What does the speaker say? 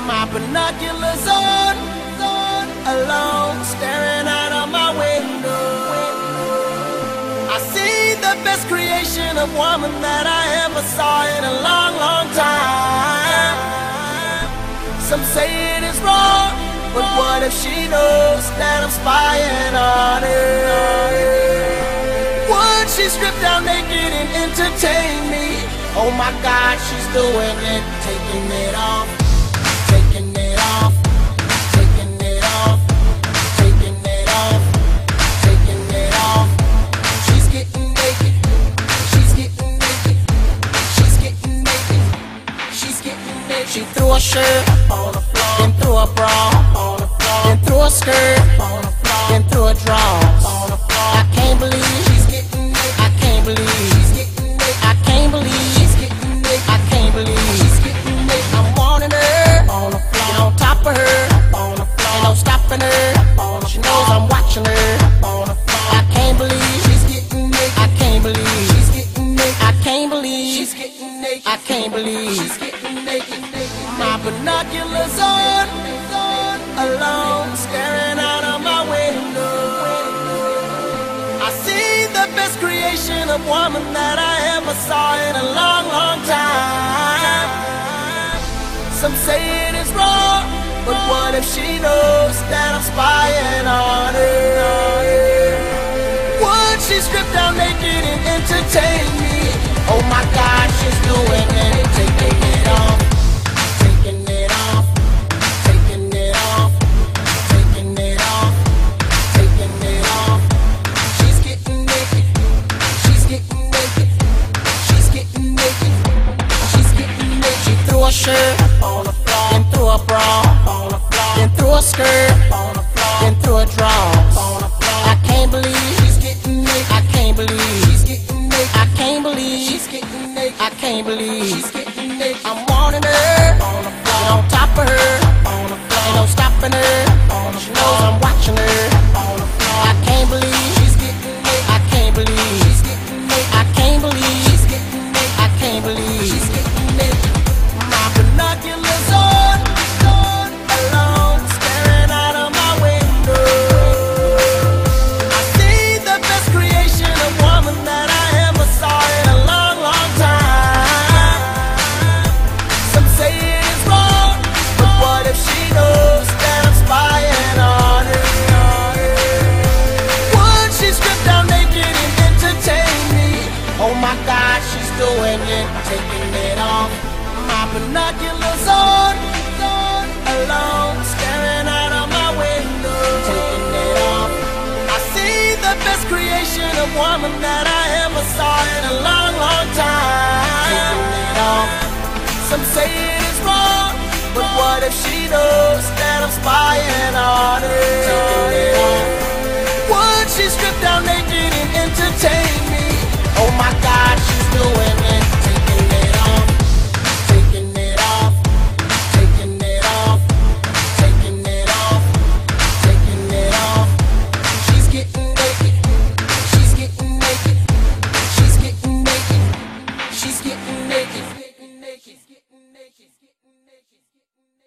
My binoculars on, alone, staring out of my window. I see the best creation of woman that I ever saw in a long, long time. Some say it is wrong, but what if she knows that I'm spying on her? Would she strip down naked and entertain me? Oh my God, she's doing it, taking it off, taking it off, taking it off, taking it off, taking it off. She's getting naked, she's getting naked, she's getting naked, she's getting naked. She threw a shirt on the floor, then threw a bra on the floor, then threw a skirt on the floor, then threw a drawers on the floor. I can't believe she's getting naked, I can't believe she's getting naked, I can't believe she's getting naked, I can't believe she's getting naked. I'm wanting her on the floor, and on top of her on the floor, ain't no stopping her. She knows I'm watching her on the floor. I can't believe she's getting naked, I can't believe she's getting naked, I can't believe she's getting naked, I can't believe she's getting naked. My binoculars on, alone, staring out of my window. I see the best creation of woman that I ever saw in a long, long time. Some say it is wrong, but what if she knows that I'm spying on her? Would she strip down naked and entertain me? Oh my God, she's doing it, taking it off, taking it off, taking it off, taking it off, taking it off. She's getting naked, she's getting naked, she's getting naked, she's getting naked. She threw a shirt on the floor, then threw a bra on the floor, then threw a skirt on the floor, then threw a drawers on the floor. I can't believe she's getting naked, I can't believe she's getting naked, I can't believe she's getting naked, I can't believe she's getting naked. I'm wanting her on the floor, and on top of her on the floor, ain't no stopping her. She knows I'm watching her on the floor. I can't believe she's getting naked, I can't believe she's getting naked, I can't believe she's getting naked, I can't believe she's getting naked. My binoculars on, alone, staring out of my window. I see the best creation of woman that I ever saw in a long, long time. Some say it is wrong, but what if she knows that I'm spying on her? Would she strip down naked and entertain me? Oh my God, she's doing it, taking it off. My binoculars on, alone, staring out of my window, taking it off. I see the best creation of woman that I ever saw in a long, long time. Taking it off. Some say it is wrong, but what if she knows that I'm spying on her? Taking it off. Would she strip down naked and entertain me?